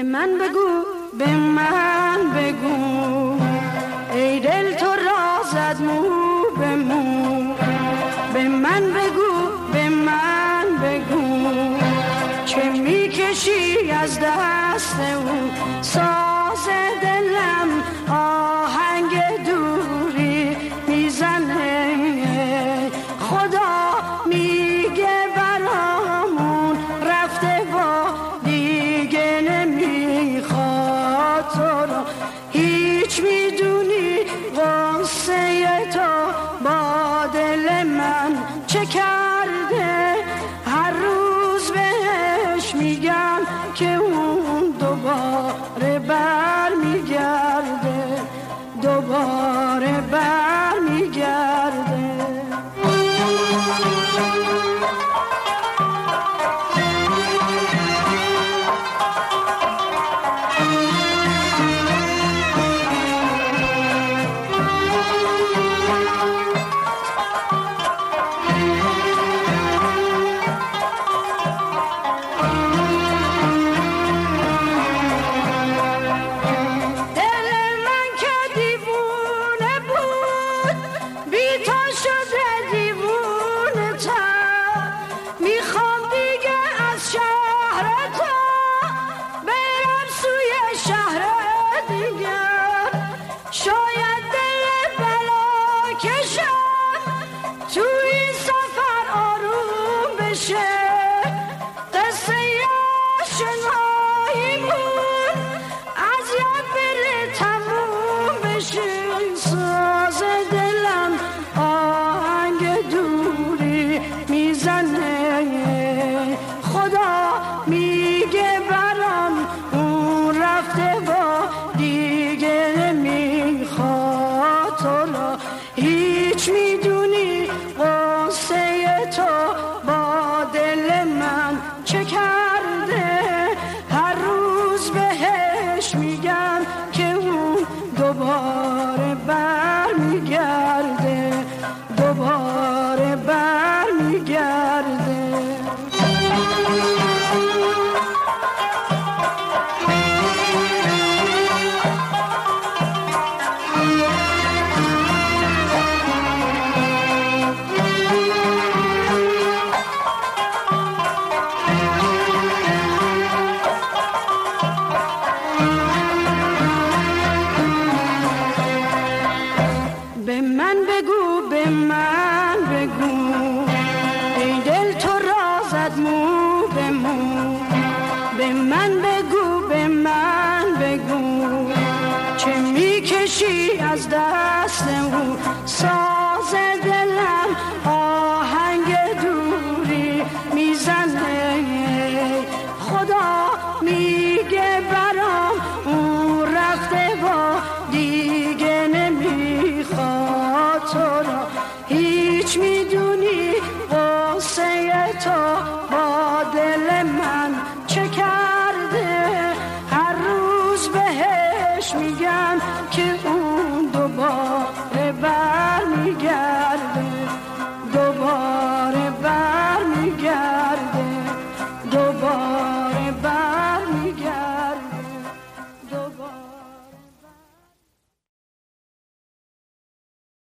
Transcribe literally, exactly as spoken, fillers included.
من بگو به من بگو ای دل تو را زد مو به مو به من بگو به من بگو چه میکشی از دست او ساز دلم آهنگ دوری میزنه خدا میگه برامون رفته با دیگه نمیخواد تو رو هیچ میدونی قصه تو با دل من چه کرده هر روز بهش میگم که اون دوباره بر میگرده دوباره بر میگرده از دست او ساز دلم آهنگ دوری میزنه خدا میگه برام اون رفته با دیگه نمیخواد تو را هیچ میدونی